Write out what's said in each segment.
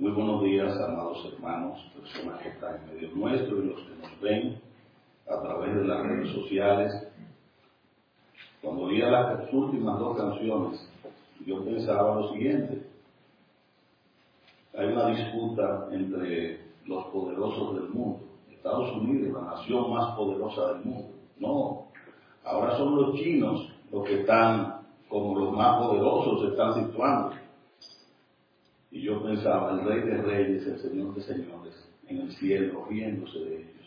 Muy buenos días, amados hermanos, personas que están en medio nuestro y los que nos ven a través de las redes sociales. Cuando oía las últimas dos canciones, yo pensaba lo siguiente: hay una disputa entre los poderosos del mundo. Estados Unidos, la nación más poderosa del mundo. No, ahora son los chinos los que están como los más poderosos, se están situando. Y yo pensaba, el Rey de Reyes, el Señor de Señores, en el cielo, riéndose de ellos.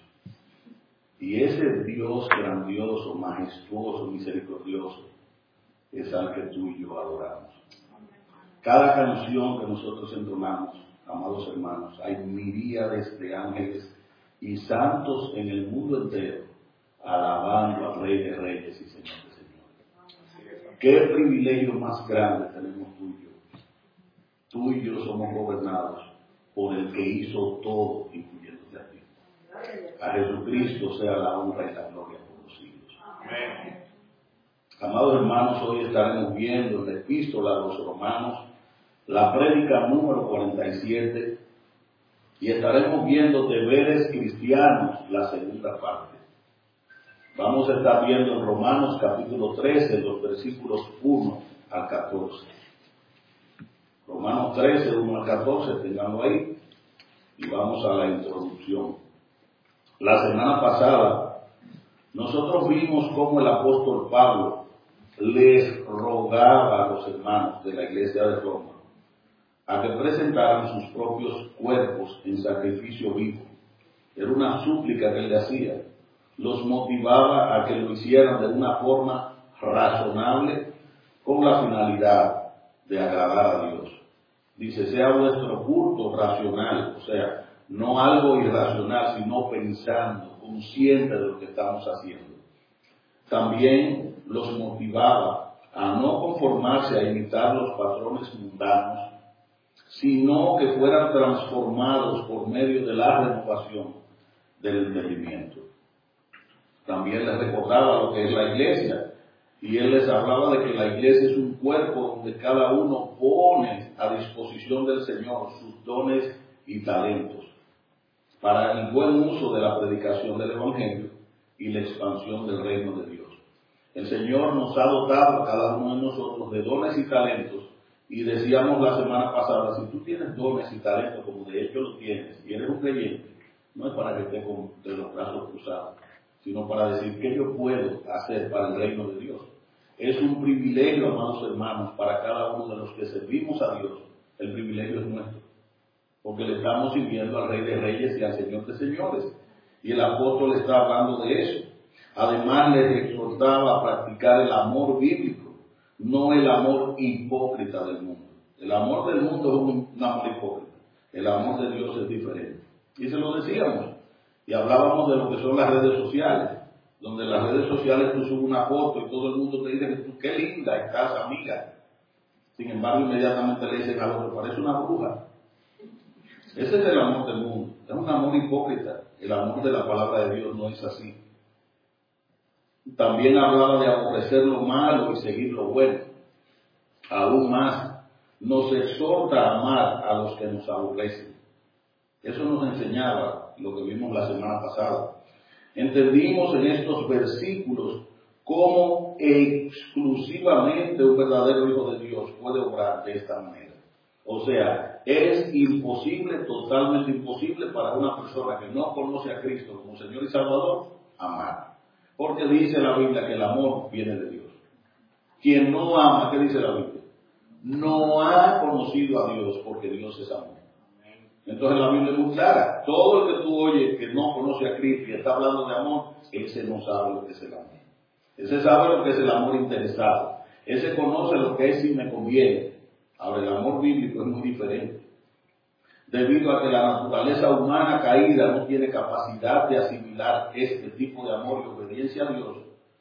Y ese Dios grandioso, majestuoso, misericordioso, es al que tú y yo adoramos. Cada canción que nosotros entonamos, amados hermanos, hay miríades de ángeles y santos en el mundo entero, alabando al Rey de Reyes y Señor de Señores. ¿Qué privilegio más grande tenemos tú y yo? Tú y yo somos gobernados por el que hizo todo, incluyéndote a ti. A Jesucristo sea la honra y la gloria por los siglos. Amén. Amados hermanos, hoy estaremos viendo en la epístola a los Romanos, la prédica número 47, y estaremos viendo deberes cristianos, la segunda parte. Vamos a estar viendo en Romanos capítulo 13, los versículos 1 al 14. Romanos 13, 1 al 14, tenganlo ahí, y vamos a la introducción. La semana pasada, nosotros vimos cómo el apóstol Pablo les rogaba a los hermanos de la iglesia de Roma a que presentaran sus propios cuerpos en sacrificio vivo. Era una súplica que él le hacía. Los motivaba a que lo hicieran de una forma razonable con la finalidad de agradar a Dios. Dice, sea vuestro culto racional, o sea, no algo irracional, sino pensando, consciente de lo que estamos haciendo. También los motivaba a no conformarse a imitar los patrones mundanos, sino que fueran transformados por medio de la renovación del entendimiento. También les recordaba lo que es la iglesia, y él les hablaba de que la iglesia es un cuerpo donde cada uno pone a disposición del Señor sus dones y talentos para el buen uso de la predicación del Evangelio y la expansión del reino de Dios. El Señor nos ha dotado a cada uno de nosotros de dones y talentos, y decíamos la semana pasada, si tú tienes dones y talentos como de hecho lo tienes y eres un creyente, no es para que estés con los brazos cruzados, sino para decir qué yo puedo hacer para el reino de Dios. Es un privilegio, amados hermanos, para cada uno de los que servimos a Dios. El privilegio es nuestro, porque le estamos sirviendo al Rey de Reyes y al Señor de Señores, y el apóstol está hablando de eso. Además les exhortaba a practicar el amor bíblico, no el amor hipócrita del mundo. El amor del mundo es un amor hipócrita. El amor de Dios es diferente. Y se lo decíamos. Y hablábamos de lo que son las redes sociales, donde en las redes sociales tú subes una foto y todo el mundo te dice que tú, qué linda estás, amiga. Sin embargo, inmediatamente le dicen al otro, parece una bruja. Ese es el amor del mundo. Es un amor hipócrita. El amor de la palabra de Dios no es así. También hablaba de aborrecer lo malo y seguir lo bueno. Aún más, nos exhorta a amar a los que nos aborrecen. Eso nos enseñaba lo que vimos la semana pasada. Entendimos en estos versículos cómo exclusivamente un verdadero hijo de Dios puede obrar de esta manera. O sea, es imposible, totalmente imposible para una persona que no conoce a Cristo como Señor y Salvador, amar. Porque dice la Biblia que el amor viene de Dios. Quien no ama, ¿qué dice la Biblia? No ha conocido a Dios, porque Dios es amor. Entonces la Biblia es muy clara. Todo el que tú oyes que no conoce a Cristo y está hablando de amor, ese no sabe lo que es el amor. Ese sabe lo que es el amor interesado. Ese conoce lo que es si me conviene. Ahora, el amor bíblico es muy diferente. Debido a que la naturaleza humana caída no tiene capacidad de asimilar este tipo de amor y obediencia a Dios,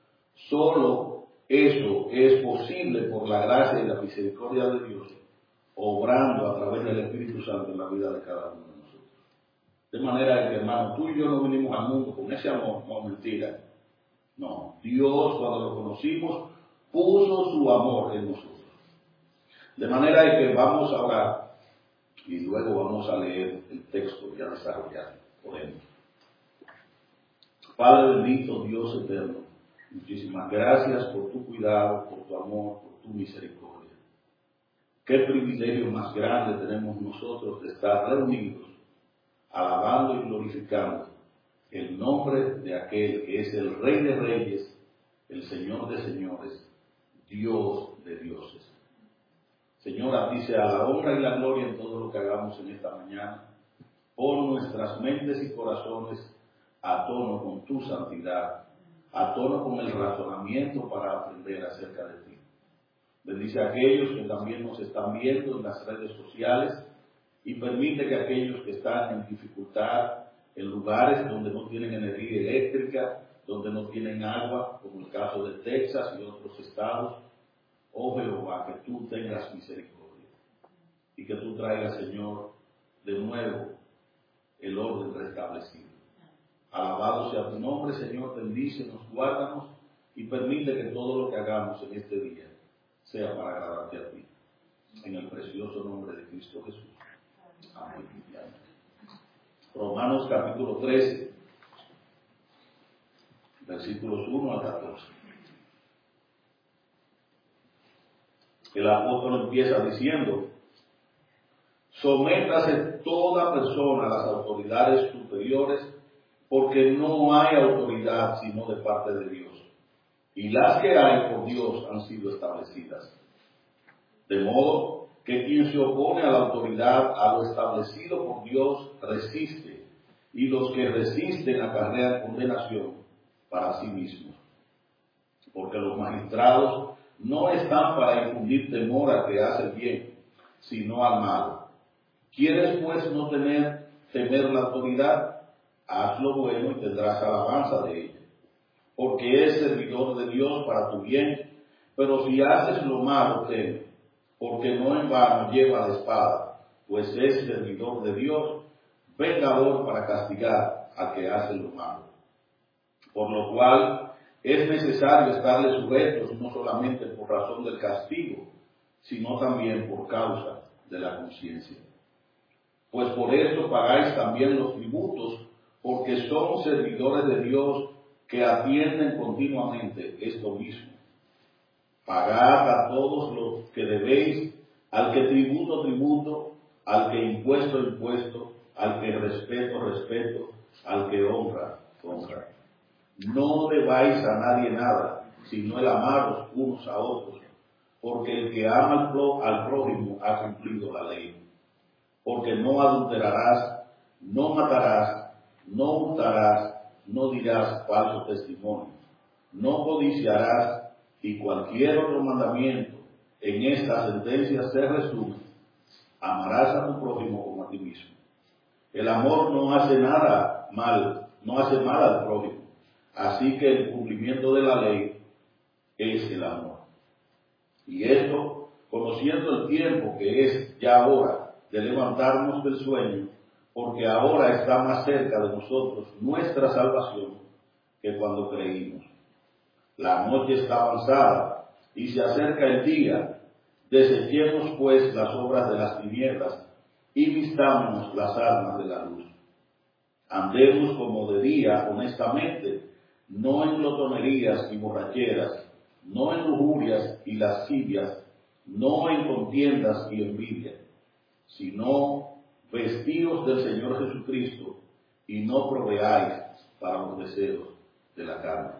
solo eso es posible por la gracia y la misericordia de Dios, obrando a través del Espíritu Santo en la vida de cada uno de nosotros. De manera que, hermano, tú y yo no vinimos al mundo con ese amor, no, mentira. No, Dios, cuando lo conocimos, puso su amor en nosotros. De manera que vamos ahora y luego vamos a leer el texto y a desarrollarlo. Oremos. Padre bendito, Dios eterno, muchísimas gracias por tu cuidado, por tu amor, por tu misericordia. Qué privilegio más grande tenemos nosotros de estar reunidos, alabando y glorificando el nombre de aquel que es el Rey de Reyes, el Señor de Señores, Dios de dioses. Señor, a ti sea la honra y la gloria en todo lo que hagamos en esta mañana. Pon nuestras mentes y corazones a tono con tu santidad, a tono con el razonamiento para aprender acerca de ti. Bendice a aquellos que también nos están viendo en las redes sociales y permite que aquellos que están en dificultad, en lugares donde no tienen energía eléctrica, donde no tienen agua, como el caso de Texas y otros estados, oh Jehová, que tú tengas misericordia y que tú traigas, Señor, de nuevo el orden restablecido. Alabado sea tu nombre, Señor, bendícenos, guárdanos y permite que todo lo que hagamos en este día sea para agradarte a ti. En el precioso nombre de Cristo Jesús. Amén. Romanos capítulo 13, versículos 1 al 14. El apóstol empieza diciendo: sométase toda persona a las autoridades superiores, porque no hay autoridad sino de parte de Dios, y las que hay por Dios han sido establecidas. De modo que quien se opone a la autoridad, a lo establecido por Dios, resiste, y los que resisten acarrean condenación para sí mismos. Porque los magistrados no están para infundir temor al que hace el bien, sino al malo. ¿Quieres pues no temer la autoridad? Haz lo bueno y tendrás alabanza de ella, porque es servidor de Dios para tu bien. Pero si haces lo malo, teme, porque no en vano lleva la espada, pues es servidor de Dios, vengador para castigar al que hace lo malo. Por lo cual es necesario estarle sujetos, no solamente por razón del castigo, sino también por causa de la conciencia. Pues por eso pagáis también los tributos, porque somos servidores de Dios que atienden continuamente esto mismo. Pagad a todos los que debéis, al que tributo, tributo, al que impuesto, impuesto, al que respeto, respeto, al que honra, honra. No debáis a nadie nada, sino el amaros unos a otros, porque el que ama al prójimo ha cumplido la ley. Porque no adulterarás, no matarás, no hurtarás, no dirás falso testimonio, no codiciarás, y cualquier otro mandamiento en esta sentencia se resume: amarás a tu prójimo como a ti mismo. El amor no hace nada mal, no hace mal al prójimo, así que el cumplimiento de la ley es el amor. Y esto, conociendo el tiempo que es ya hora de levantarnos del sueño, porque ahora está más cerca de nosotros nuestra salvación que cuando creímos. La noche está avanzada y se acerca el día. Desechemos pues las obras de las tinieblas y vistámonos las armas de la luz. Andemos como de día honestamente, no en glotonerías y borracheras, no en lujurias y lascivias, no en contiendas y envidia, sino vestidos del Señor Jesucristo y no proveáis para los deseos de la carne.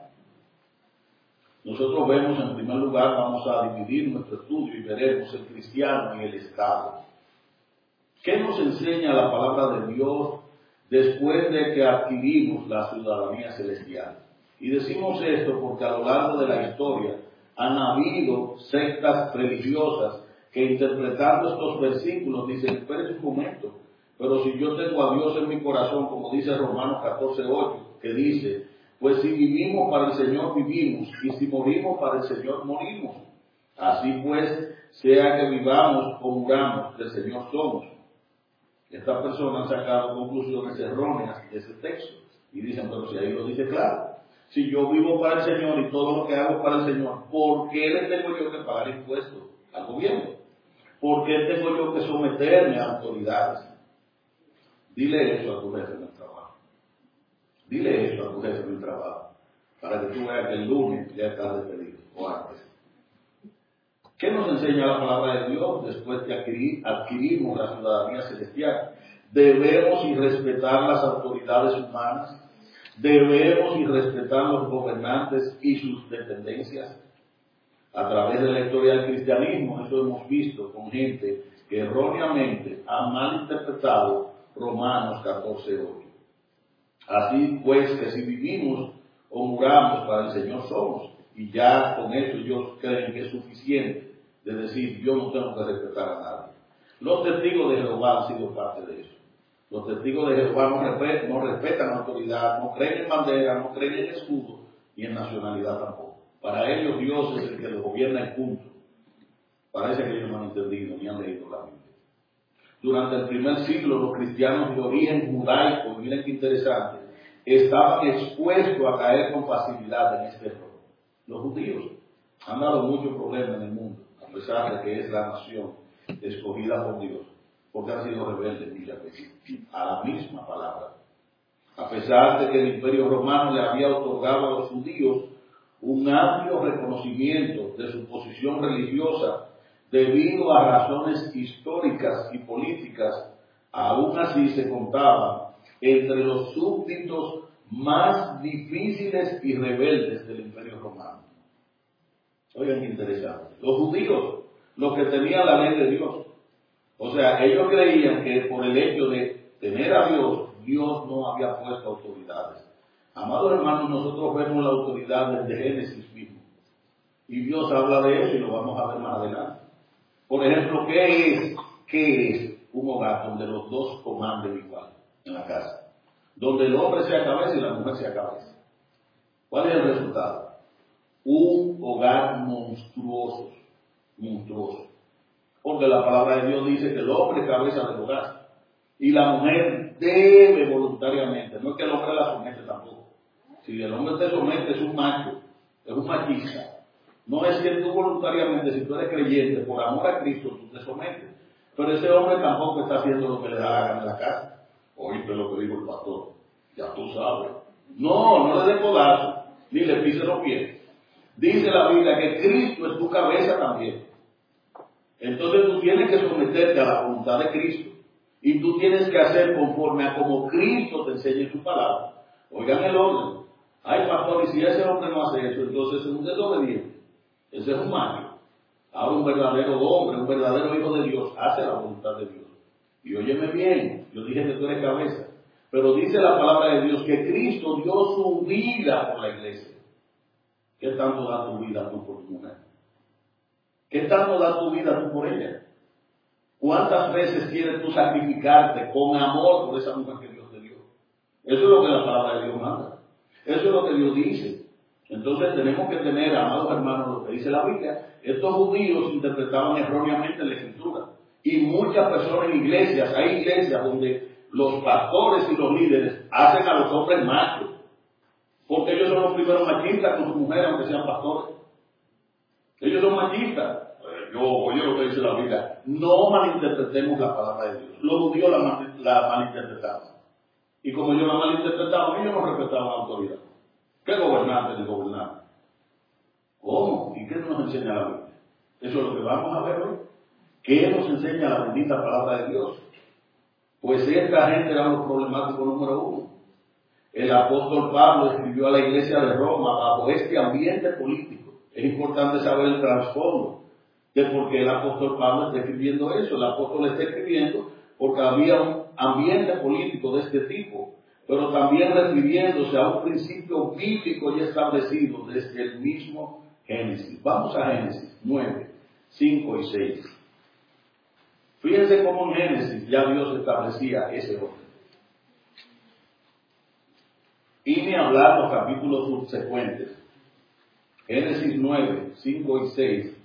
Nosotros vemos, en primer lugar, vamos a dividir nuestro estudio y veremos el cristiano y el Estado. ¿Qué nos enseña la palabra de Dios después de que adquirimos la ciudadanía celestial? Y decimos esto porque a lo largo de la historia han habido sectas religiosas que, interpretando estos versículos, dicen: espérese un momento, pero si yo tengo a Dios en mi corazón, como dice Romanos 14:8, que dice: pues si vivimos para el Señor vivimos, y si morimos para el Señor morimos. Así pues, sea que vivamos o muramos, del Señor somos. Estas personas han sacado conclusiones erróneas de ese texto y dicen: pero si ahí lo dice claro, si yo vivo para el Señor y todo lo que hago para el Señor, ¿por qué le tengo yo que pagar impuestos al gobierno? ¿Por qué tengo yo que someterme a autoridades? Dile eso a tu jefe en el trabajo. Dile eso a tu jefe en el trabajo, para que tú veas que el lunes ya estás despedido, o antes. ¿Qué nos enseña la palabra de Dios después que adquirimos la ciudadanía celestial? Debemos y respetar las autoridades humanas, debemos y respetar los gobernantes y sus dependencias. A través de la historia del cristianismo, eso hemos visto con gente que erróneamente ha malinterpretado Romanos 14:8. Así pues, que si vivimos o muramos para el Señor somos, y ya con eso ellos creen que es suficiente de decir, yo no tengo que respetar a nadie. Los testigos de Jehová han sido parte de eso. Los testigos de Jehová no respetan autoridad, no creen en bandera, no creen en escudo, y en nacionalidad tampoco. Para ellos Dios es el que los gobierna en punto. Parece que ellos no han entendido ni han leído la Biblia. Durante el primer siglo, los cristianos de origen judaico, miren qué interesante, estaban expuestos a caer con facilidad en este error. Los judíos han dado muchos problemas en el mundo, a pesar de que es la nación escogida por Dios, porque han sido rebeldes muchas veces a la misma palabra. A pesar de que el Imperio Romano le había otorgado a los judíos un amplio reconocimiento de su posición religiosa debido a razones históricas y políticas, aún así se contaban entre los súbditos más difíciles y rebeldes del Imperio Romano. Oigan qué interesante. Los judíos, los que tenían la ley de Dios. O sea, ellos creían que por el hecho de tener a Dios, Dios no había puesto autoridades. Amados hermanos, nosotros vemos la autoridad desde Génesis mismo. Y Dios habla de eso y lo vamos a ver más adelante. Por ejemplo, ¿qué es un hogar donde los dos comanden igual en la casa? Donde el hombre sea cabeza y la mujer sea cabeza. ¿Cuál es el resultado? Un hogar monstruoso. Porque la palabra de Dios dice que el hombre es cabeza del hogar. Y la mujer debe voluntariamente, no es que el hombre la somete tampoco. Si el hombre te somete es un macho, es un machista. No es que tú voluntariamente, si tú eres creyente, por amor a Cristo, tú te sometes. Pero ese hombre tampoco está haciendo lo que le da la gana en la casa. Oíste lo que dijo el pastor, ya tú sabes. No le dé codazo, ni le pise los pies. Dice la Biblia que Cristo es tu cabeza también. Entonces tú tienes que someterte a la voluntad de Cristo. Y tú tienes que hacer conforme a como Cristo te enseñe su palabra. Oigan el orden. Ay, pastor, y si ese hombre no hace eso, entonces es un desobediente. Ese es un macho. Ahora un verdadero hombre, un verdadero hijo de Dios, hace la voluntad de Dios. Y óyeme bien, yo dije que tú eres cabeza. Pero dice la palabra de Dios que Cristo dio su vida por la iglesia. ¿Qué tanto da tu vida tú por tu mujer? ¿Qué tanto da tu vida tú por ella? ¿Cuántas veces quieres tú sacrificarte con amor por esa mujer que Dios te dio? Eso es lo que la palabra de Dios manda. Eso es lo que Dios dice. Entonces tenemos que tener, amados hermanos, lo que dice la Biblia. Estos judíos interpretaban erróneamente la Escritura. Y muchas personas en iglesias, hay iglesias donde los pastores y los líderes hacen a los hombres machos. Porque ellos son los primeros machistas con sus mujeres, aunque sean pastores. Ellos son machistas. Oye lo que dice la Biblia. No malinterpretemos la palabra de Dios. Los judíos la malinterpretaban. Y como ellos la malinterpretaban, ellos no respetaban la autoridad. ¿Qué gobernante ni gobernante? ¿Cómo? ¿Y qué nos enseña la Biblia? Eso es lo que vamos a ver hoy. ¿Qué nos enseña la bendita palabra de Dios? Pues esta gente era lo problemático número uno. El apóstol Pablo escribió a la iglesia de Roma bajo este ambiente político. Es importante saber el trasfondo de por qué el apóstol Pablo está escribiendo eso. El apóstol está escribiendo porque había un ambiente político de este tipo, pero también refiriéndose a un principio bíblico ya establecido desde el mismo Génesis. Vamos a Génesis 9, 5 y 6. Fíjense cómo en Génesis ya Dios establecía ese orden. Y ni hablar los capítulos subsecuentes. Génesis 9, 5 y 6.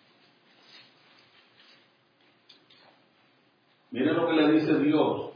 Miren lo que le dice Dios.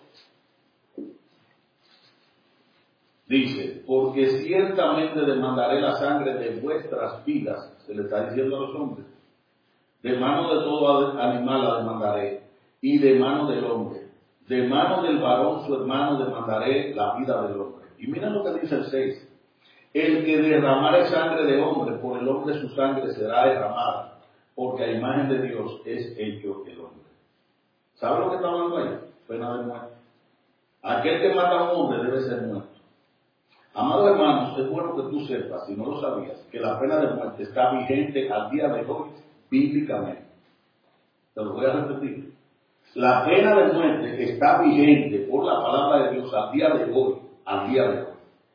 Dice, porque ciertamente demandaré la sangre de vuestras vidas, se le está diciendo a los hombres, De mano de todo animal la demandaré, y de mano del hombre. De mano del varón su hermano demandaré la vida del hombre. Y mira lo que dice el 6. El que derramare sangre de hombre, por el hombre su sangre será derramada, porque a imagen de Dios es hecho el hombre. ¿Sabe lo que está hablando ahí? Pena de muerte. Aquel que mata a un hombre debe ser muerto. Amados hermanos, es bueno que tú sepas, si no lo sabías, que la pena de muerte está vigente al día de hoy, bíblicamente. Te lo voy a repetir. La pena de muerte está vigente por la palabra de Dios al día de hoy, al día de hoy.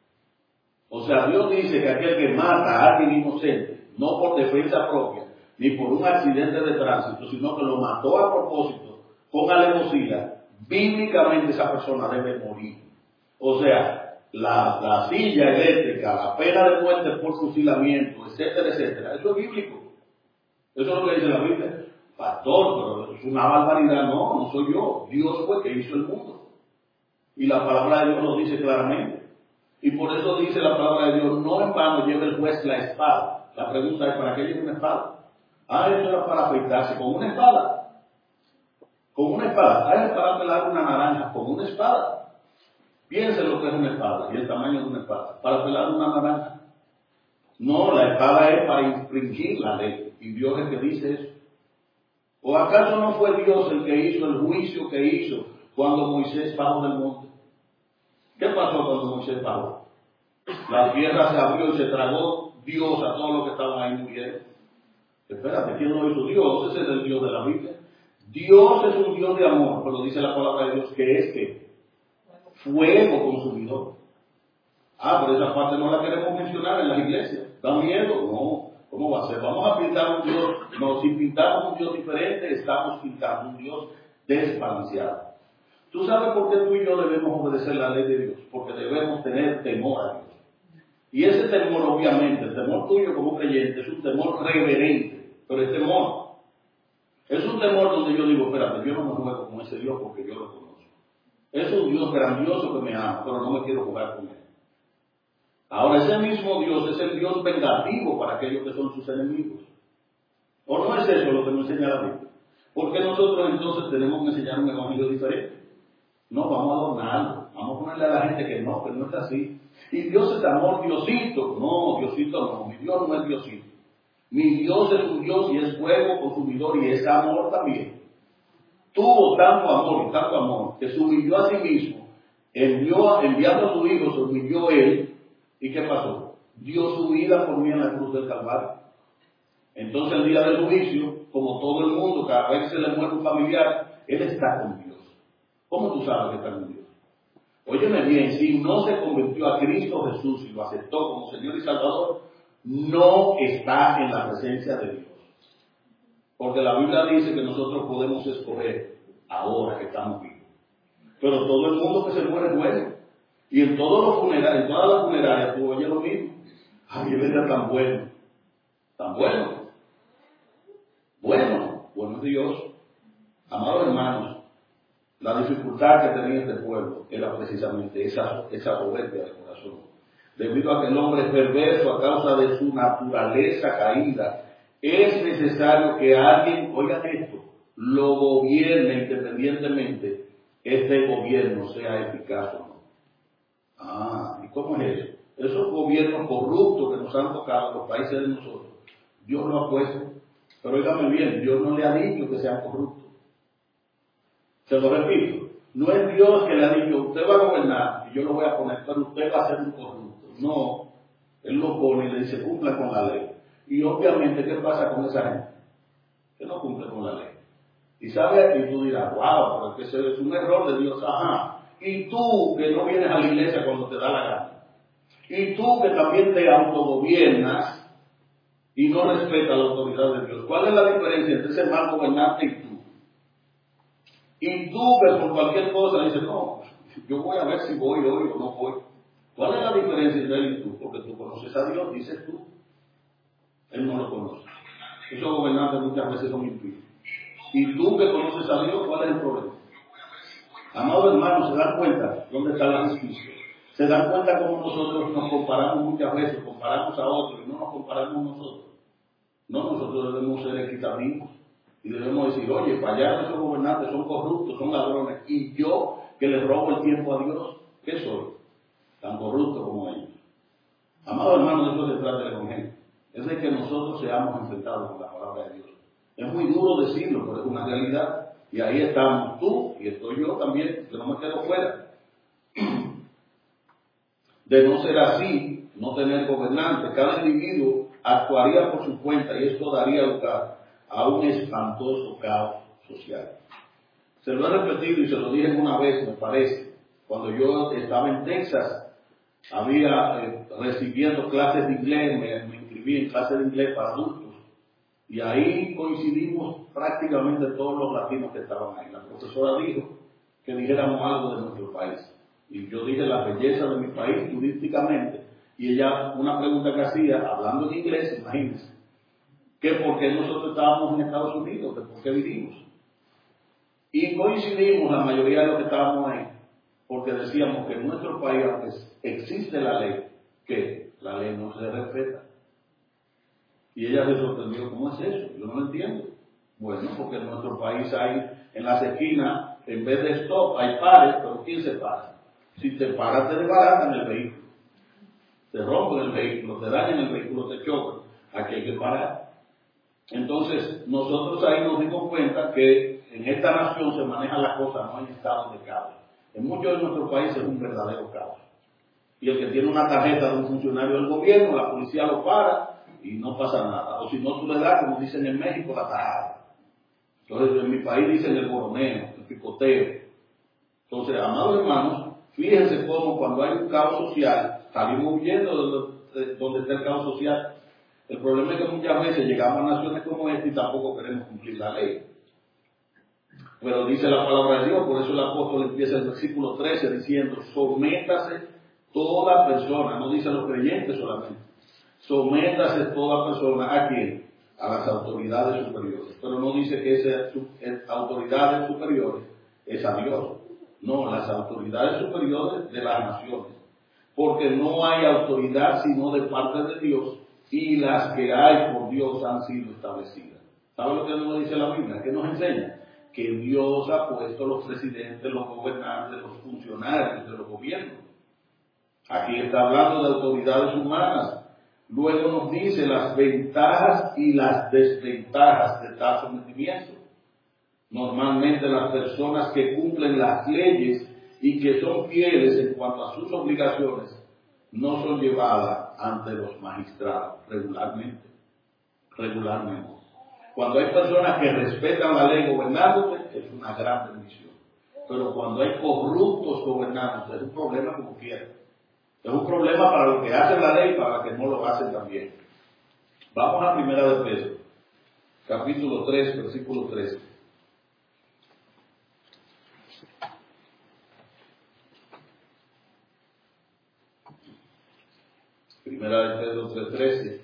O sea, Dios dice que aquel que mata a alguien inocente, no por defensa propia, ni por un accidente de tránsito, sino que lo mató a propósito, con alevosía, bíblicamente esa persona debe morir. O sea, la silla eléctrica, la pena de muerte por fusilamiento, etcétera, etcétera, eso es bíblico. Eso es lo que dice la Biblia. Pastor, pero es una barbaridad. No soy yo. Dios fue el que hizo el mundo. Y la palabra de Dios lo dice claramente. Y por eso dice la palabra de Dios, no en vano lleva el juez la espada. La pregunta es, ¿para qué lleva una espada? Esto era para afeitarse con una espada. Con una espada. Es para pelar una naranja con una espada. Piensen lo que es una espada y el tamaño de una espada. Para pelar una naranja. No, la espada es para infringir la ley. Y Dios es el que dice eso. ¿O acaso no fue Dios el que hizo el juicio que hizo cuando Moisés bajó del monte? ¿Qué pasó cuando Moisés bajó? La tierra se abrió y se tragó Dios a todos los que estaban ahí muriendo. Espérate, ¿quién lo hizo? Dios, ese es el Dios de la Biblia. Dios es un Dios de amor, pero dice la palabra de Dios que es que fuego consumidor. Pero esa parte no la queremos mencionar en las iglesias. ¿Da miedo? No. ¿Cómo va a ser? Vamos a pintar un Dios. No, si pintamos un Dios diferente, estamos pintando un Dios desbalanceado. ¿Tú sabes por qué tú y yo debemos obedecer la ley de Dios? Porque debemos tener temor a Dios. Y ese temor, obviamente, el temor tuyo como creyente es un temor reverente, pero es temor. Es un temor donde yo digo, espérate, yo no me juego con ese Dios porque yo lo conozco. Es un Dios grandioso que me ama, pero no me quiero jugar con él. Ahora, ese mismo Dios es el Dios vengativo para aquellos que son sus enemigos. ¿O no es eso lo que nos enseña la Biblia? ¿Por qué nosotros entonces tenemos que enseñar un evangelio diferente? No, vamos a adornarlo. Vamos a ponerle a la gente que no es así. Y Dios es amor, Diosito. No, Diosito no. Mi Dios no es Diosito. Mi Dios es un Dios y es fuego consumidor y es amor también. Tuvo tanto amor, que se humilló a sí mismo, enviando a su Hijo, se humilló él. ¿Y qué pasó? Dio su vida por mí en la cruz del Calvario. Entonces el día del juicio, como todo el mundo, cada vez que se le muere un familiar, él está con Dios. ¿Cómo tú sabes que está con Dios? Óyeme bien, si no se convirtió a Cristo Jesús y lo aceptó como Señor y Salvador, no está en la presencia de Dios. Porque la Biblia dice que nosotros podemos escoger ahora que estamos vivos. Pero todo el mundo que se muere es bueno. Y en todos los funerales, en todas las funerarias, tú oyes lo mismo. Él era tan bueno. Tan bueno. Bueno es Dios. Amados hermanos, la dificultad que tenía este pueblo era precisamente esa soberbia del corazón. Debido a que el hombre es perverso a causa de su naturaleza caída, es necesario que alguien, oigan esto, lo gobierne independientemente este gobierno sea eficaz o no. ¿Y cómo es eso? Esos gobiernos corruptos que nos han tocado en los países de nosotros, Dios no ha puesto. Pero óigame bien, Dios no le ha dicho que sean corruptos. Se lo repito, no es Dios que le ha dicho, usted va a gobernar y yo lo voy a poner, pero usted va a ser un corrupto. No, Él lo pone y le dice, cumpla con la ley. Y obviamente, ¿qué pasa con esa gente? Que no cumple con la ley. Y sabes, y tú dirás, wow, pero es que ese es un error de Dios. Y tú que no vienes a la iglesia cuando te da la gana. Y tú que también te autogobiernas y no respetas la autoridad de Dios. ¿Cuál es la diferencia entre ese mal gobernante y tú? Y tú que por cualquier cosa dices, no, yo voy a ver si voy hoy o no voy. ¿Cuál es la diferencia entre él y tú? Porque tú conoces a Dios, dices tú. Él no lo conoce. Esos gobernantes muchas veces son impíos. Y tú que conoces a Dios, ¿cuál es el problema? Amados hermanos, ¿se dan cuenta dónde está la justicia? ¿Se dan cuenta cómo nosotros nos comparamos muchas veces, comparamos a otros y no nos comparamos nosotros? No, nosotros debemos ser equitativos. Y debemos decir, oye, para allá esos gobernantes son corruptos, son ladrones, y yo que les robo el tiempo a Dios, ¿qué soy? Tan corrupto como ellos. Amado hermano, eso se trata del Evangelio. Es de que nosotros seamos enfrentados con la palabra de Dios. Es muy duro decirlo, pero es una realidad. Y ahí estamos tú y estoy yo también, que no me quedo fuera. De no ser así, no tener gobernante, cada individuo actuaría por su cuenta y esto daría lugar a un espantoso caos social. Se lo he repetido y se lo dije una vez, me parece, cuando yo estaba en Texas, había recibiendo clases de inglés, me inscribí en clases de inglés para adultos, y ahí coincidimos prácticamente todos los latinos que estaban ahí. La profesora dijo que dijéramos algo de nuestro país, y yo dije la belleza de mi país turísticamente, y ella, una pregunta que hacía, hablando en inglés, imagínense, que por qué nosotros estábamos en Estados Unidos, que por qué vivimos. Y coincidimos la mayoría de los que estábamos ahí, porque decíamos que en nuestro país, aunque existe la ley, que la ley no se respeta. Y ella se sorprendió, ¿cómo es eso? Yo no lo entiendo. Bueno, porque en nuestro país hay, en las esquinas, en vez de stop, hay pares, pero ¿quién se para? Si te paras, te desbaratan el vehículo. Te rompen el vehículo, te dañan el vehículo, te chocan. Aquí hay que parar. Entonces, nosotros ahí nos dimos cuenta que en esta nación se manejan las cosas no en estados de caos. En muchos de nuestros países es un verdadero caos. Y el que tiene una tarjeta de un funcionario del gobierno, la policía lo para y no pasa nada. O si no, tú le das, como dicen en México, la tajada. Entonces, en mi país dicen el boroneo, el picoteo. Entonces, amados hermanos, fíjense cómo cuando hay un caos social, salimos huyendo de donde está el caos social. El problema es que muchas veces llegamos a naciones como esta y tampoco queremos cumplir la ley. Pero dice la palabra de Dios, por eso el apóstol empieza el versículo 13 diciendo, sométase toda persona, no dice los creyentes solamente, sométase toda persona, ¿a quién? A las autoridades superiores. Pero no dice que esas autoridades superiores es a Dios. No, las autoridades superiores de las naciones. Porque no hay autoridad sino de parte de Dios, y las que hay por Dios han sido establecidas. ¿Sabe lo que nos dice la Biblia? ¿Qué nos enseña? Que Dios ha puesto los presidentes, los gobernantes, los funcionarios de los gobiernos. Aquí está hablando de autoridades humanas. Luego nos dice las ventajas y las desventajas de tal sometimiento. Normalmente las personas que cumplen las leyes y que son fieles en cuanto a sus obligaciones no son llevadas ante los magistrados regularmente. Cuando hay personas que respetan la ley gobernándote, es una gran bendición. Pero cuando hay corruptos gobernándote, es un problema como quiera. Es un problema para los que hacen la ley y para los que no lo hacen también. Vamos a Primera de Pedro, capítulo 3, versículo 13. Primera de Pedro 3:13.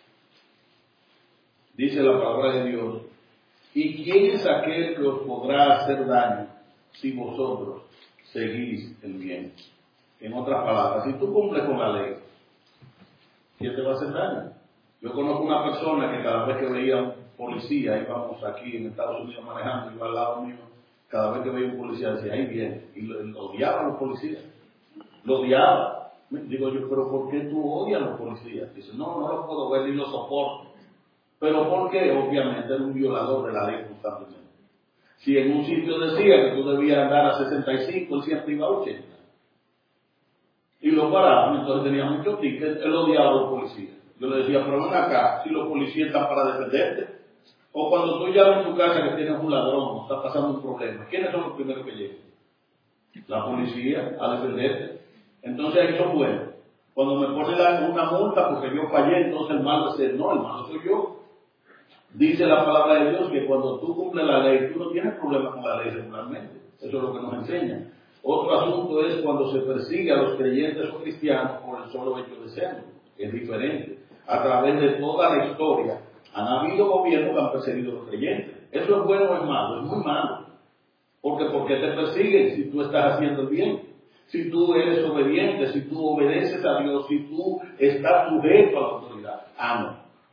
Dice la palabra de Dios, ¿y quién es aquel que os podrá hacer daño si vosotros seguís el bien? En otras palabras, si tú cumples con la ley, ¿quién te va a hacer daño? Yo conozco una persona que cada vez que veía un policía, íbamos aquí en Estados Unidos manejando, iba al lado mío, cada vez que veía un policía decía, ahí viene, y lo odiaba a los policías, lo odiaba. Digo yo, pero ¿por qué tú odias a los policías? Dice, no los puedo ver ni los soporto. ¿Pero por qué? Obviamente era un violador de la ley constantemente. Si en un sitio decía que tú debías andar a 65, él siempre iba a 80. Y lo paraban, entonces tenía muchos tickets, él odiaba a los policías. Yo le decía, pero ven acá, si los policías están para defenderte. O cuando tú llamas en tu casa que tienes un ladrón o está pasando un problema, ¿quiénes son los primeros que llegan? La policía a defenderte. Entonces eso es bueno. Cuando me ponen una multa porque yo fallé, entonces el malo es él. No, el malo soy yo. Dice la palabra de Dios que cuando tú cumples la ley, tú no tienes problemas con la ley regularmente. Eso es lo que nos enseña. Otro asunto es cuando se persigue a los creyentes o cristianos por el solo hecho de serlo. Es diferente. A través de toda la historia han habido gobiernos que han perseguido a los creyentes. ¿Eso es bueno o es malo? Es muy malo. Porque ¿por qué te persiguen si tú estás haciendo el bien? Si tú eres obediente, si tú obedeces a Dios, si tú estás sujeto a la autoridad. Ah, no.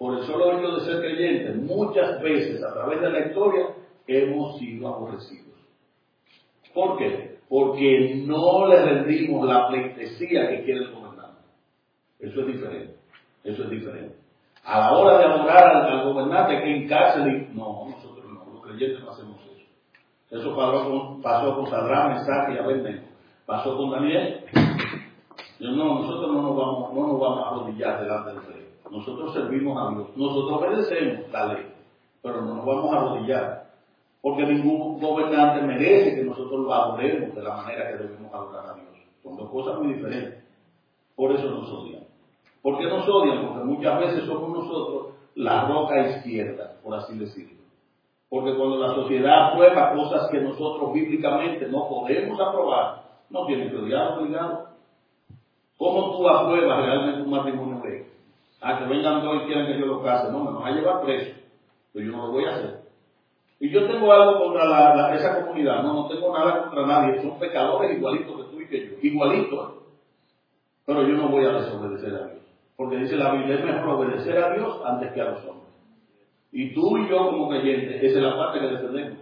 por el solo hecho de ser creyentes, muchas veces a través de la historia hemos sido aborrecidos. ¿Por qué? Porque no le rendimos la pleitesía que quiere el gobernante. Eso es diferente. Eso es diferente. A la hora de adorar al gobernante que en cárcel, no, nosotros no, los creyentes no hacemos eso. Eso pasó con Sadrach, Mesach y Abednego. Pasó con Daniel. Nosotros no nos vamos a arrodillar delante del rey. Nosotros servimos a Dios. Nosotros obedecemos la ley, pero no nos vamos a arrodillar. Porque ningún gobernante merece que nosotros lo adoremos de la manera que debemos adorar a Dios. Son dos cosas muy diferentes. Por eso nos odian. ¿Por qué nos odian? Porque muchas veces somos nosotros la roca izquierda, por así decirlo. Porque cuando la sociedad aprueba cosas que nosotros bíblicamente no podemos aprobar, no tienen que odiar obligado. ¿Cómo tú apruebas realmente un matrimonio gay? A que vengan dos y quieran que yo lo case. No, me van a llevar preso. Pero yo no lo voy a hacer. Y yo tengo algo contra esa comunidad. No tengo nada contra nadie. Son pecadores igualitos que tú y que yo. Igualitos. Pero yo no voy a desobedecer a Dios. Porque dice la Biblia, es mejor obedecer a Dios antes que a los hombres. Y tú y yo como creyentes, esa es la parte que defendemos.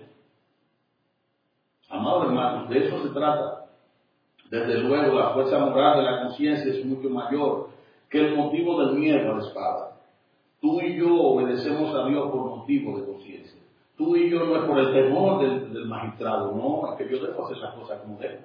Amados hermanos, de eso se trata. Desde luego, la fuerza moral de la conciencia es mucho mayor que el motivo del miedo a la espada. Tú y yo obedecemos a Dios por motivo de conciencia. Tú y yo no es por el temor del magistrado, no, es que yo debo hacer las cosas como debo.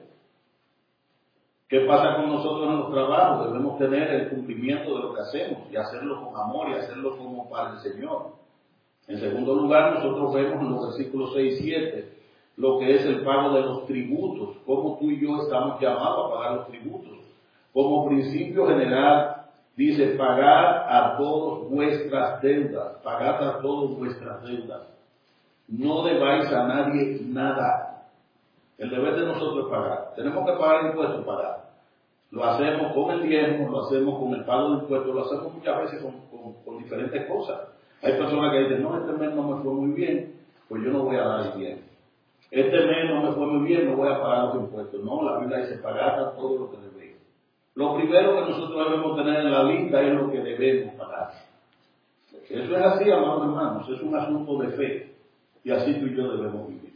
¿Qué pasa con nosotros en los trabajos? Debemos tener el cumplimiento de lo que hacemos y hacerlo con amor y hacerlo como para el Señor. En segundo lugar, nosotros vemos en los versículos 6 y 7 lo que es el pago de los tributos, cómo tú y yo estamos llamados a pagar los tributos. Como principio general, dice, pagad a todos vuestras deudas, pagad a todos vuestras deudas. No debáis a nadie nada. El deber de nosotros es pagar. Tenemos que pagar impuestos, pagar. Lo hacemos con el diezmo, lo hacemos con el pago de impuestos, lo hacemos muchas veces con diferentes cosas. Hay personas que dicen, no, este mes no me fue muy bien, pues yo no voy a dar el diezmo. Este mes no me fue muy bien, no voy a pagar los impuestos. No, la Biblia dice, pagad a todo lo que debéis. Lo primero que nosotros debemos tener en la lista es lo que debemos pagar. Eso es así, amados hermanos, es un asunto de fe. Y así tú y yo debemos vivir.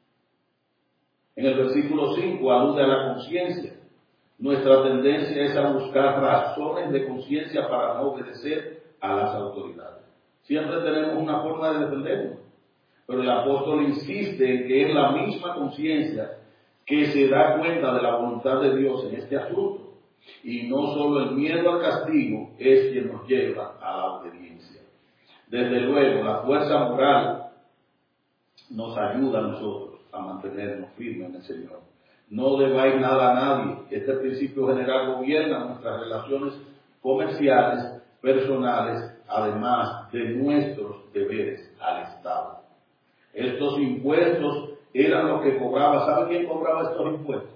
En el versículo 5 alude a la conciencia. Nuestra tendencia es a buscar razones de conciencia para no obedecer a las autoridades. Siempre tenemos una forma de defendernos. Pero el apóstol insiste en que es la misma conciencia que se da cuenta de la voluntad de Dios en este asunto. Y no solo el miedo al castigo es quien nos lleva a la obediencia. Desde luego, la fuerza moral nos ayuda a nosotros a mantenernos firmes en el Señor. No debáis nada a nadie. Este principio general gobierna nuestras relaciones comerciales, personales, además de nuestros deberes al Estado. Estos impuestos eran los que cobraba. ¿Sabe quién cobraba estos impuestos?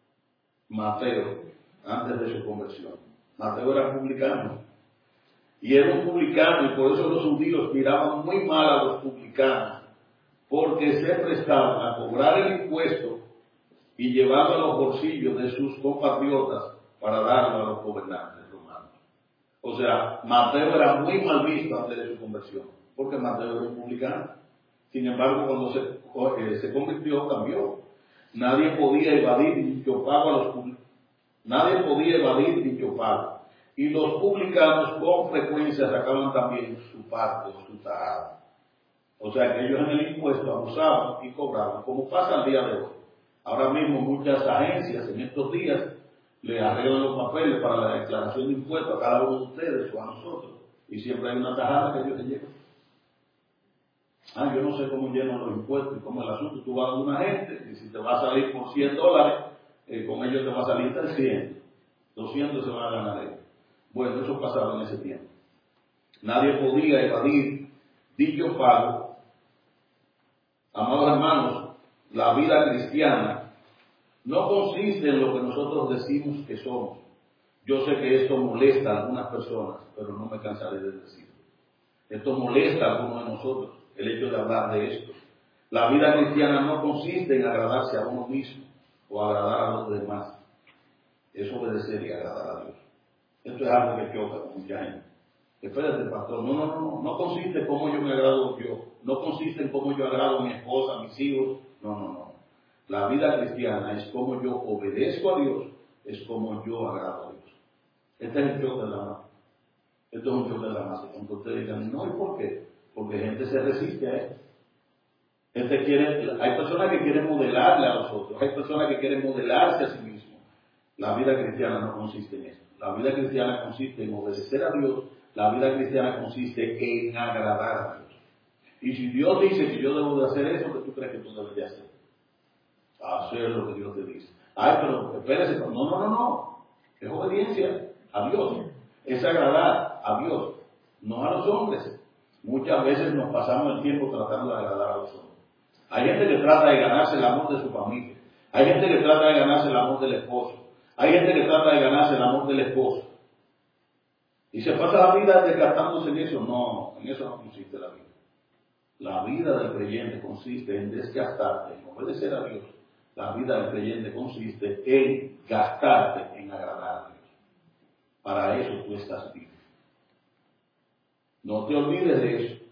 Mateo, antes de su conversión. Mateo era publicano. Y era un publicano, y por eso los judíos miraban muy mal a los publicanos, porque se prestaban a cobrar el impuesto y llevarlo a los bolsillos de sus compatriotas para darlo a los gobernantes romanos. O sea, Mateo era muy mal visto antes de su conversión, porque Mateo era un publicano. Sin embargo, cuando se convirtió, cambió. Nadie podía evadir dicho pago Nadie podía evadir dicho pago. Y los publicanos con frecuencia sacaban también su parte o su tajada. O sea que ellos en el impuesto abusaban y cobraban, como pasa al día de hoy. Ahora mismo muchas agencias en estos días le arreglan los papeles para la declaración de impuestos a cada uno de ustedes o a nosotros. Y siempre hay una tajada que ellos se llevan. Yo no sé cómo llenan los impuestos y cómo es el asunto. Tú vas a una gente y si te va a salir por $100, con ellos te va a salir 300. 200 se van a ganar ellos. Bueno, eso pasaba en ese tiempo. Nadie podía evadir dicho pago. Amados hermanos, la vida cristiana no consiste en lo que nosotros decimos que somos. Yo sé que esto molesta a algunas personas, pero no me cansaré de decirlo. Esto molesta a algunos de nosotros, el hecho de hablar de esto. La vida cristiana no consiste en agradarse a uno mismo o agradar a los demás. Es obedecer y agradar a Dios. Esto es algo que choca con mucha gente. Espérate, pastor, no consiste en cómo yo me agrado yo, no consiste en cómo yo agrado a mi esposa, a mis hijos, no. La vida cristiana es cómo yo obedezco a Dios, es como yo agrado a Dios. Este es el choque de la masa. Esto es un choque de la masa. Cuando ustedes digan, no, ¿y por qué? Porque gente se resiste a esto. Hay personas que quieren modelarle a los otros, hay personas que quieren modelarse a sí mismos. La vida cristiana no consiste en eso. La vida cristiana consiste en obedecer a Dios. La vida cristiana consiste en agradar a Dios. Y si Dios dice que yo debo de hacer eso, ¿qué tú crees que tú debes de hacer? Hacer lo que Dios te dice. Ay, pero espérese, no. Es obediencia a Dios. Es agradar a Dios, no a los hombres. Muchas veces nos pasamos el tiempo tratando de agradar a los hombres. Hay gente que trata de ganarse el amor de su familia. Hay gente que trata de ganarse el amor del esposo. Hay gente que trata de ganarse el amor del esposo. Y se pasa la vida desgastándose en eso. No, en eso no consiste la vida. La vida del creyente consiste en desgastarte, en obedecer a Dios. La vida del creyente consiste en gastarte en agradar a Dios. Para eso tú estás vivo. No te olvides de eso.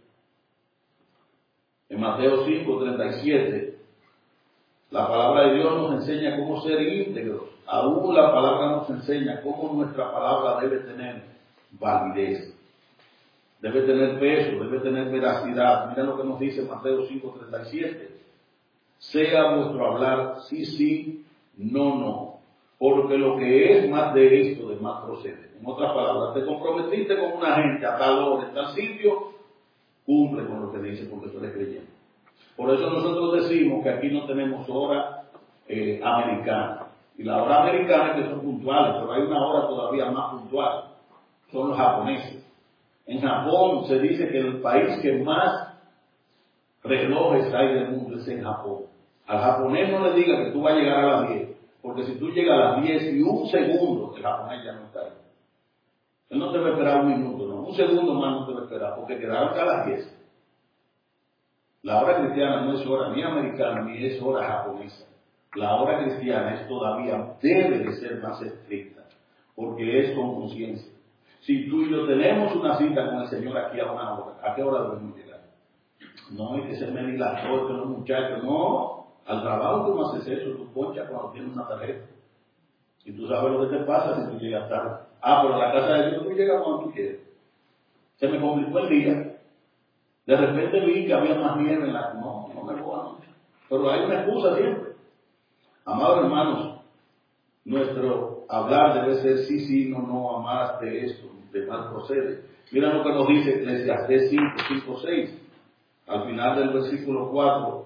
En Mateo 5:37, la palabra de Dios nos enseña cómo ser íntegros. Aún la palabra nos enseña cómo nuestra palabra debe tener validez, debe tener peso, debe tener veracidad. Mira lo que nos dice Mateo 5:37. Sea vuestro hablar sí, no, porque lo que es más de esto, de más procede. En otras palabras, te comprometiste con una gente a tal hora, en tal sitio, cumple con lo que dice porque tú eres creyente. Por eso nosotros decimos que aquí no tenemos hora americana. Y la hora americana es que son puntuales, pero hay una hora todavía más puntual. Son los japoneses. En Japón se dice que el país que más relojes hay del mundo es en Japón. Al japonés no le diga que tú vas a llegar a las 10, porque si tú llegas a las 10 y un segundo, el japonés ya no está ahí. Él no te va a esperar un minuto, no. Un segundo más no te va a esperar, porque quedaron a las 10. La hora cristiana no es hora ni americana, ni es hora japonesa. La hora cristiana es todavía, debe de ser más estricta, porque es con conciencia. Si tú y yo tenemos una cita con el Señor aquí a una hora, ¿a qué hora debemos llegar? No hay que ser medilador, que los muchachos, no. Al trabajo tú no haces eso, tú ponchas cuando tienes una tarjeta. Y tú sabes lo que te pasa si tú llegas tarde. Pero a la casa de Dios tú llegas cuando tú quieres. Se me complicó el día. De repente vi que había más nieve en la... No me jodan. Pero hay una excusa siempre. Amados hermanos, nuestro hablar debe ser sí, no, a más de esto, de mal procede. Mira lo que nos dice Eclesiastés 5:6. Al final del versículo 4,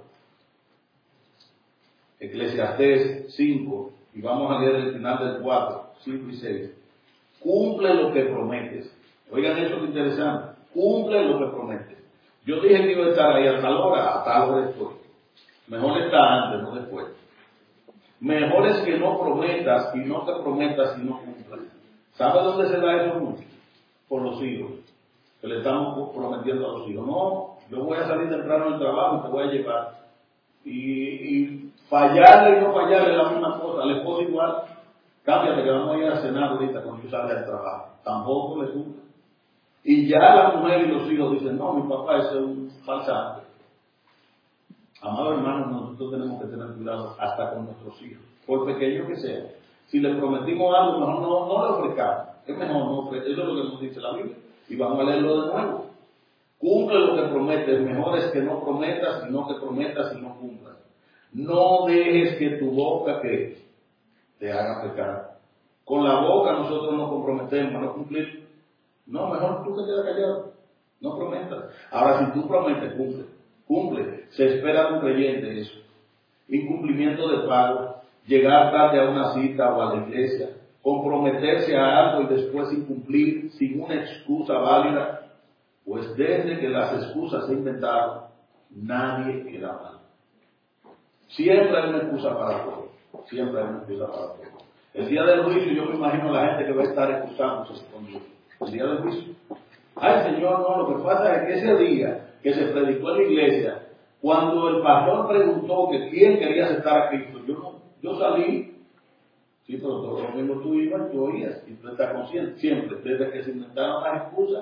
Eclesiastés 5, y vamos a leer el final del 4, 5 y 6. Cumple lo que prometes. Oigan eso que interesante. Cumple lo que prometes. Yo dije que iba a estar ahí a tal hora estoy. Mejor estar antes, no después. Mejor es que no prometas y no te prometas y no cumplas. ¿Sabes dónde se da eso mucho? Por los hijos. Que le estamos prometiendo a los hijos. No, yo voy a salir temprano del trabajo y te voy a llevar. Y fallarle y no fallarle es la misma cosa. Al esposo igual. Cámbiate que vamos a ir a cenar ahorita cuando tú salgas del trabajo. Tampoco le cumple. Y ya la mujer y los hijos dicen, no, mi papá es un falsante. Amados hermanos, nosotros tenemos que tener cuidado hasta con nuestros hijos, por pequeño que sea. Si les prometimos algo, mejor no le ofrezcamos. Es mejor no ofrecer. Eso es lo que nos dice la Biblia. Y vamos a leerlo de nuevo. Cumple lo que prometes. Mejor es que no prometas y no te prometas y no cumplas. No dejes que tu boca que te haga pecar. Con la boca nosotros nos comprometemos a no cumplir. No, mejor tú te quedas callado. No prometas. Ahora, si tú prometes, cumple. Se espera de un creyente eso. Incumplimiento de pago, llegar tarde a una cita o a la iglesia, comprometerse a algo y después incumplir sin una excusa válida, pues desde que las excusas se inventaron, nadie queda mal. Siempre hay una excusa para todo. Siempre hay una excusa para todo. El día del juicio, yo me imagino la gente que va a estar excusándose con Dios. El día del juicio. Ay, Señor, no, lo que pasa es que ese día que se predicó en la iglesia, cuando el pastor preguntó que quién quería aceptar a Cristo, yo salí, sí, pero todos los domingos tú ibas, tú oías, y tú estás consciente, siempre, desde que se inventaron las excusas,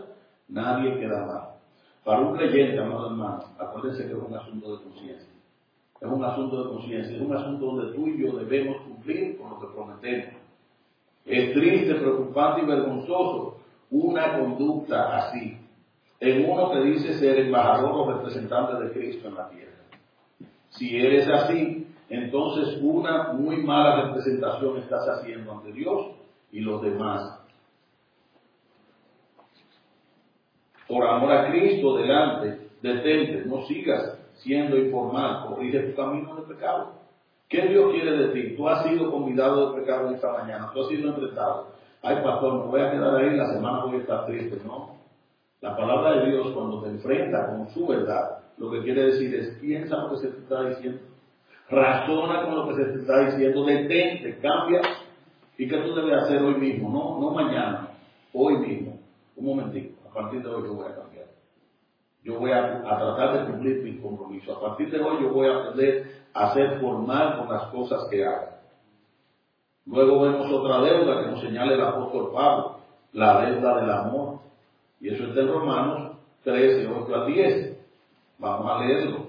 Nadie queda mal. Para un creyente, amado hermano, acuérdense que es un asunto de conciencia. Es un asunto de conciencia, es un asunto donde tú y yo debemos cumplir con lo que prometemos. Es triste, preocupante y vergonzoso una conducta así en uno que dice ser embajador o representante de Cristo en la tierra. Si eres así, entonces una muy mala representación estás haciendo ante Dios y los demás. Por amor a Cristo, delante, detente, no sigas siendo informal, corrige tu camino de pecado. ¿Qué Dios quiere de ti? Tú has sido convidado de pecado esta mañana, tú has sido enfrentado. Ay, pastor, me voy a quedar ahí, la semana voy a estar triste. No. La palabra de Dios, cuando te enfrenta con su verdad, lo que quiere decir es, piensa lo que se te está diciendo, razona con lo que se te está diciendo, detente, cambia. ¿Y qué tú debes hacer hoy mismo? No mañana, hoy mismo. Un momentito, a partir de hoy yo voy a cambiar. Yo voy a tratar de cumplir mis compromisos. A partir de hoy yo voy a aprender a ser formal con las cosas que hago. Luego vemos otra deuda que nos señala el apóstol Pablo, la deuda del amor. Y eso está en Romanos 13, 8 al 10. Vamos a leerlo.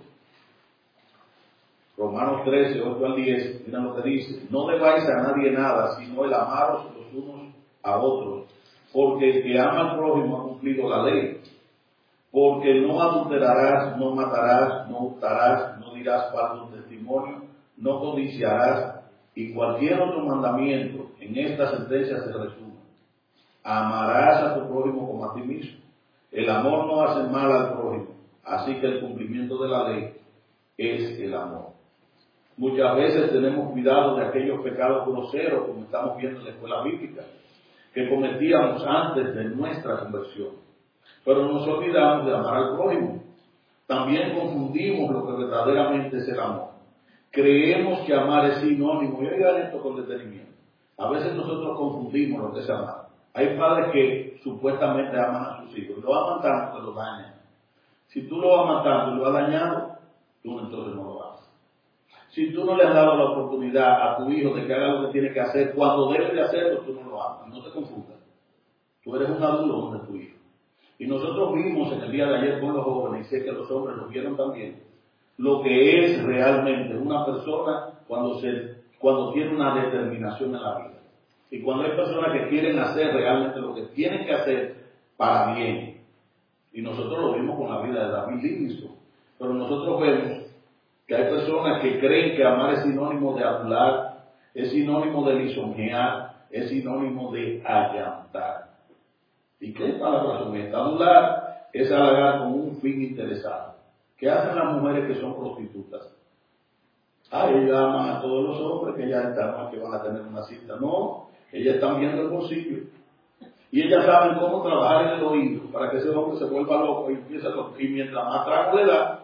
Romanos 13, 8 al 10, miren lo que dice. No debáis a nadie nada, sino el amaros los unos a otros, porque el que ama al prójimo ha cumplido la ley. Porque no adulterarás, no matarás, no hurtarás, no dirás falso testimonio, no codiciarás, y cualquier otro mandamiento en esta sentencia se resume. Amarás a tu prójimo como a ti mismo. El amor no hace mal al prójimo, así que el cumplimiento de la ley es el amor. Muchas veces tenemos cuidado de aquellos pecados groseros, como estamos viendo en la escuela bíblica, que cometíamos antes de nuestra conversión. Pero nos olvidamos de amar al prójimo. También confundimos lo que verdaderamente es el amor. Creemos que amar es sinónimo, y oigan esto con detenimiento. A veces nosotros confundimos lo que es amar. Hay padres que supuestamente aman a sus hijos, lo aman tanto que lo dañan. Si tú lo amas tanto y lo has dañado, tú entonces no lo amas. Si tú no le has dado la oportunidad a tu hijo de que haga lo que tiene que hacer, cuando debe de hacerlo, tú no lo amas. No te confundas. Tú eres un adulto de tu hijo. Y nosotros vimos en el día de ayer con los jóvenes, y sé que los hombres lo vieron también, lo que es realmente una persona cuando tiene una determinación en la vida. Y cuando hay personas que quieren hacer realmente lo que tienen que hacer para bien. Y nosotros lo vimos con la vida de David Livingstone. Pero nosotros vemos que hay personas que creen que amar es sinónimo de hablar, es sinónimo de lisonjear, es sinónimo de allantar. ¿Y qué palabras son estas? Hablar es halagar con un fin interesado. ¿Qué hacen las mujeres que son prostitutas? Ellas aman a todos los hombres, que ellas están que van a tener una cita. No, ellas están viendo el bolsillo. Y ellas saben cómo trabajar en el oído para que ese hombre se vuelva loco y empiece a loco. Y mientras más trago le da.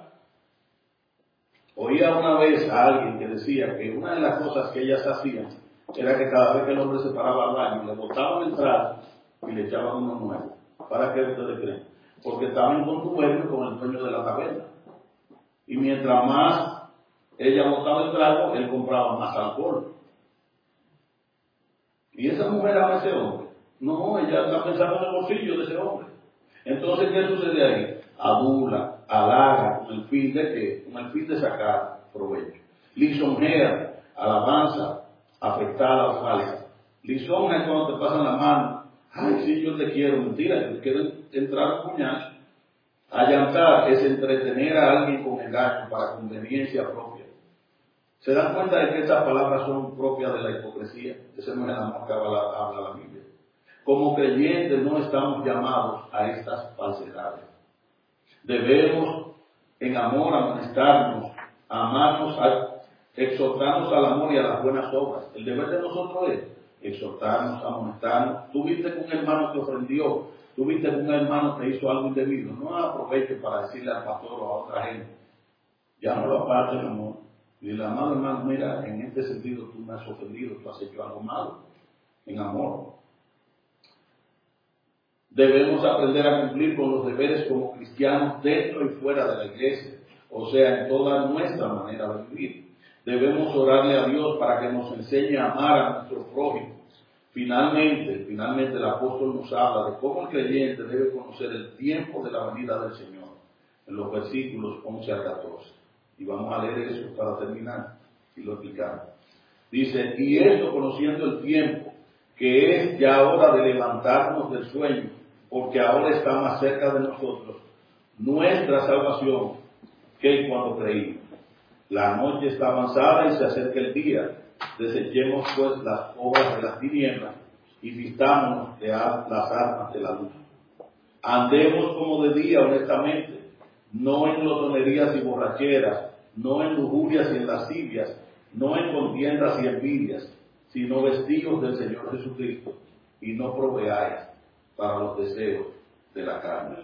Oía una vez a alguien que decía que una de las cosas que ellas hacían era que cada vez que el hombre se paraba al baño, le botaban el trago y le echaban uno nuevo. ¿Para qué ustedes creen? Porque estaban en contubernio con el dueño de la taberna. Y mientras más ella botaba el trago, él compraba más alcohol. ¿Y esa mujer ama a ese hombre? No, ella está pensando en el bolsillo de ese hombre. Entonces, ¿qué sucede ahí? Adula, halaga, con el fin de ¿qué? Con el fin de sacar provecho. Lisonjea, alabanza, afectada o falsa. Lisonja es cuando te pasan la mano. Ay, sí, yo te quiero. Mentira, te quiero entrar a puñazo. Allantar es entretener a alguien con engaño para conveniencia propia. ¿Se dan cuenta de que estas palabras son propias de la hipocresía? Ese no es el amor que habla la Biblia. Como creyentes no estamos llamados a estas falsedades. Debemos en amor amonestarnos, amarnos, exhortarnos al amor y a las buenas obras. El deber de nosotros es exhortarnos, amonestarnos. Tú viste que un hermano te ofendió, tú viste que un hermano te hizo algo indebido. No aproveches para decirle al pastor o a otra gente, ya no lo aparte el amor. Dile, amado hermano, mira, en este sentido tú me has ofendido, tú has hecho algo malo, en amor. Debemos aprender a cumplir con los deberes como cristianos dentro y fuera de la iglesia, o sea, en toda nuestra manera de vivir. Debemos orarle a Dios para que nos enseñe a amar a nuestro prójimo, Finalmente el apóstol nos habla de cómo el creyente debe conocer el tiempo de la venida del Señor, en los versículos 11 al 14. Y vamos a leer eso para terminar y lo explicamos. Dice, y esto conociendo el tiempo, que es ya hora de levantarnos del sueño, porque ahora está más cerca de nosotros nuestra salvación que cuando creímos. La noche está avanzada y se acerca el día. Desechemos pues las obras de las tinieblas y vistámonos de las armas de la luz. Andemos como de día honestamente, no en glotonerías y borracheras, no en lujurias y en lascivias, no en contiendas y envidias, sino vestidos del Señor Jesucristo, y no proveáis para los deseos de la carne.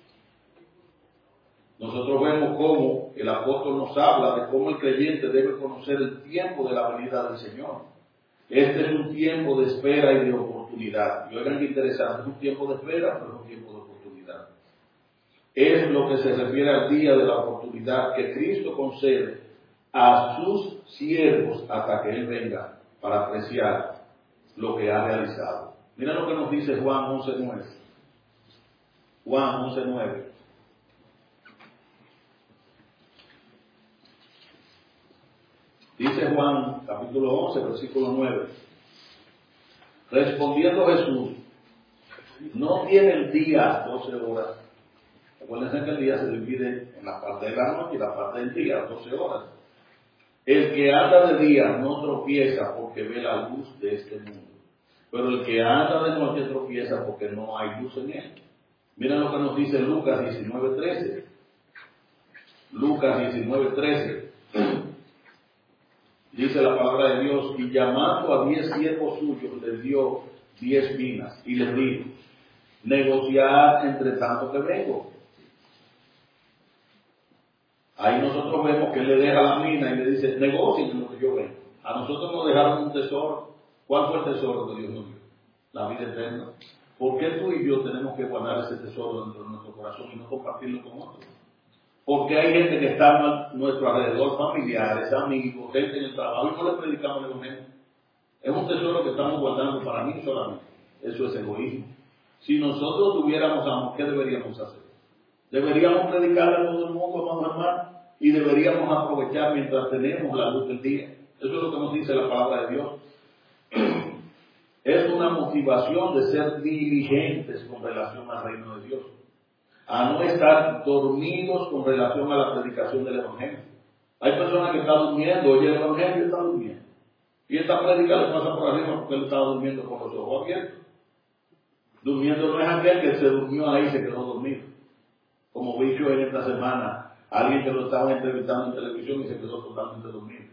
Nosotros vemos cómo el apóstol nos habla de cómo el creyente debe conocer el tiempo de la venida del Señor. Este es un tiempo de espera y de oportunidad. Y oigan qué interesante, es un tiempo de espera, pero es un tiempo de oportunidad. Es lo que se refiere al día de la oportunidad que Cristo concede a sus siervos hasta que Él venga para apreciar lo que ha realizado. Mira lo que nos dice Juan 11:9. Juan 11:9. Dice Juan, capítulo 11, versículo 9. Respondiendo Jesús, no tiene el día 12 horas. Recuerden que el día se divide en la parte de la noche y la parte del día, 12 horas. El que anda de día no tropieza porque ve la luz de este mundo. Pero el que anda de noche tropieza porque no hay luz en él. Miren lo que nos dice Lucas 19:13. Lucas 19:13. Dice la palabra de Dios, y llamando a 10 siervos suyos, les dio 10 minas, y les dijo, negociad entre tanto que vengo. Ahí nosotros vemos que él le deja la mina y le dice, negocien en lo que yo vengo. A nosotros nos dejaron un tesoro. ¿Cuál fue el tesoro que Dios nos dio? La vida eterna. ¿Por qué tú y yo tenemos que guardar ese tesoro dentro de nuestro corazón y no compartirlo con otros? Porque hay gente que está a nuestro alrededor, familiares, amigos, gente en el trabajo, y no le predicamos el evangelio. Es un tesoro que estamos guardando para mí solamente. Eso es egoísmo. Si nosotros tuviéramos amor, ¿qué deberíamos hacer? Deberíamos predicarle a todo el mundo, amado hermano, y deberíamos aprovechar mientras tenemos la luz del día. Eso es lo que nos dice la palabra de Dios. Es una motivación de ser diligentes con relación al reino de Dios, a no estar dormidos con relación a la predicación del evangelio. Hay personas que están durmiendo, oye el evangelio y está durmiendo, y esta prédica le pasa por arriba porque él estaba durmiendo con los ojos abiertos. Durmiendo no es aquel que se durmió ahí y se quedó dormido, como vi yo en esta semana alguien que lo estaba entrevistando en televisión y se quedó totalmente dormido,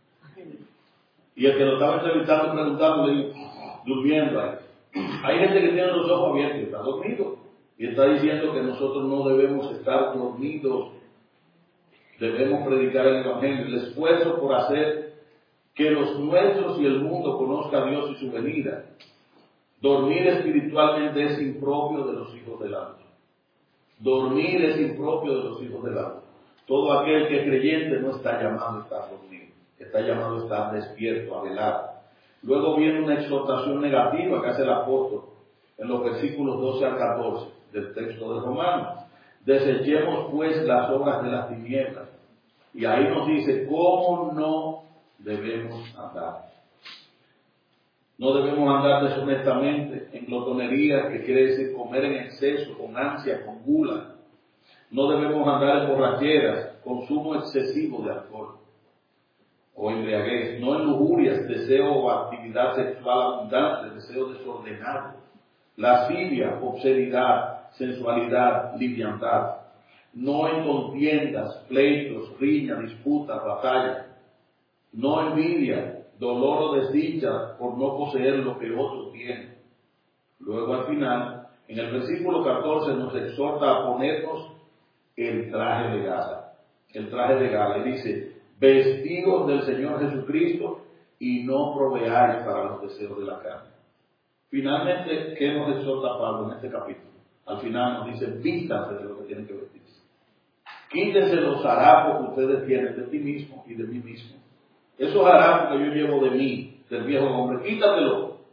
y el que lo estaba entrevistando preguntándole, durmiendo ahí. Hay gente que tiene los ojos abiertos y está dormido, y está diciendo que nosotros no debemos estar dormidos, debemos predicar el evangelio. El esfuerzo por hacer que los nuestros y el mundo conozca a Dios y su venida. Dormir espiritualmente es impropio de los hijos del alma. Dormir es impropio de los hijos del alma. Todo aquel que es creyente no está llamado a estar dormido, está llamado a estar despierto, a velar. Luego viene una exhortación negativa que hace el apóstol en los versículos 12 al 14 del texto de Romanos. Desechemos pues las obras de las tinieblas. Y ahí nos dice cómo no debemos andar. No debemos andar deshonestamente en glotonería, que quiere decir comer en exceso, con ansia, con gula. No debemos andar en borracheras, consumo excesivo de alcohol o embriaguez, no en lujurias, deseo o actividad sexual abundante, deseo desordenado, lascivia, obscenidad, sensualidad, liviandad, no en contiendas, pleitos, riñas, disputas, batallas, no envidia, dolor o desdicha por no poseer lo que otro tiene. Luego al final, en el versículo 14 nos exhorta a ponernos el traje de gala. El traje de gala, y dice, vestidos del Señor Jesucristo y no proveáis para los deseos de la carne. Finalmente, ¿qué nos exhorta Pablo en este capítulo? Al final nos dice, vístanse de lo que tienen que vestirse. Quítense los harapos que ustedes tienen de ti mismo y de mí mismo. Esos harapos que yo llevo de mí, del viejo hombre, quítatelo.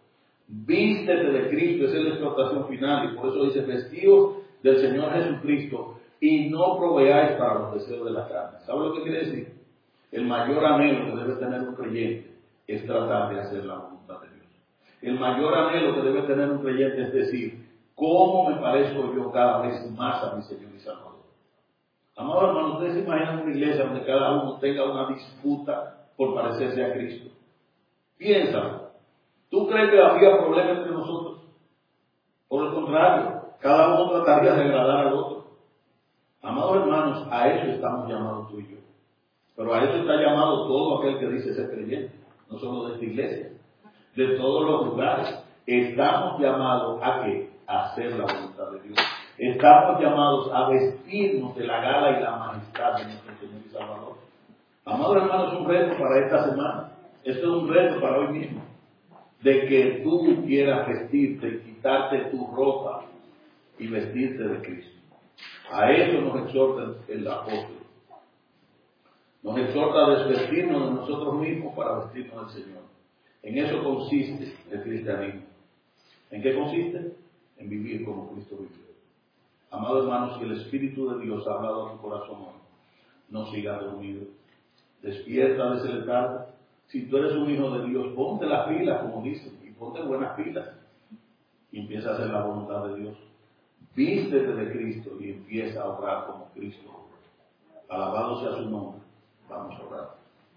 Vístete de Cristo, esa es la exhortación final, y por eso dice, vestidos del Señor Jesucristo, y no proveáis para los deseos de la carne. ¿Sabe lo que quiere decir? El mayor anhelo que debe tener un creyente es tratar de hacer la voluntad de Dios. El mayor anhelo que debe tener un creyente es decir, ¿cómo me parezco yo cada vez más a mi Señor y Salvador? Amados hermanos, ustedes se imaginan una iglesia donde cada uno tenga una disputa por parecerse a Cristo. Piénsalo. ¿Tú crees que habría problema entre nosotros? Por el contrario, cada uno trataría de agradar al otro. Amados hermanos, a eso estamos llamados tú y yo. Pero a eso está llamado todo aquel que dice ser creyente, no solo de esta iglesia, de todos los lugares. Estamos llamados a ¿qué? A hacer la voluntad de Dios. Estamos llamados a vestirnos de la gala y la majestad de nuestro Señor y Salvador. Amados hermanos, es un reto para esta semana. Esto es un reto para hoy mismo. De que tú quieras vestirte y quitarte tu ropa y vestirte de Cristo. A eso nos exhorta el apóstol. Nos exhorta a desvestirnos de nosotros mismos para vestirnos del Señor. En eso consiste el cristianismo. ¿En qué consiste? En vivir como Cristo vivió. Amados hermanos, que el Espíritu de Dios ha hablado a tu corazón hoy. No sigas dormido. Despierta de ese letargo. Si tú eres un hijo de Dios, ponte las pilas, como dicen, y ponte buenas pilas. Y empieza a hacer la voluntad de Dios. Vístete de Cristo y empieza a obrar como Cristo. Alabado sea su nombre. Vamos a orar.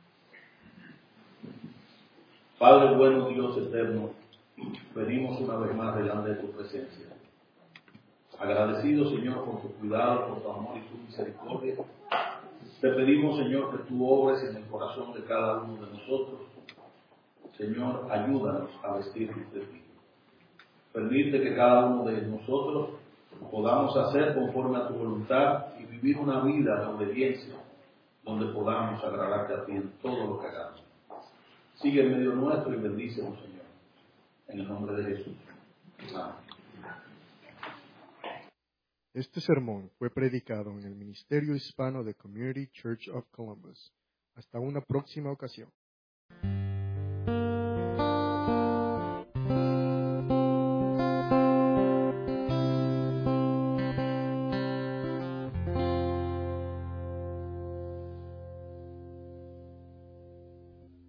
Padre bueno, Dios eterno, venimos una vez más delante de tu presencia. Agradecido, Señor, por tu cuidado, por tu amor y tu misericordia. Te pedimos, Señor, que tú obres en el corazón de cada uno de nosotros. Señor, ayúdanos a vestirnos de ti. Permite que cada uno de nosotros podamos hacer conforme a tu voluntad y vivir una vida de obediencia, donde podamos agradarte a ti en todo lo que hagamos. Sigue en medio nuestro y bendícenos, Señor. En el nombre de Jesús. Amén. Este sermón fue predicado en el Ministerio Hispano de Community Church of Columbus. Hasta una próxima ocasión.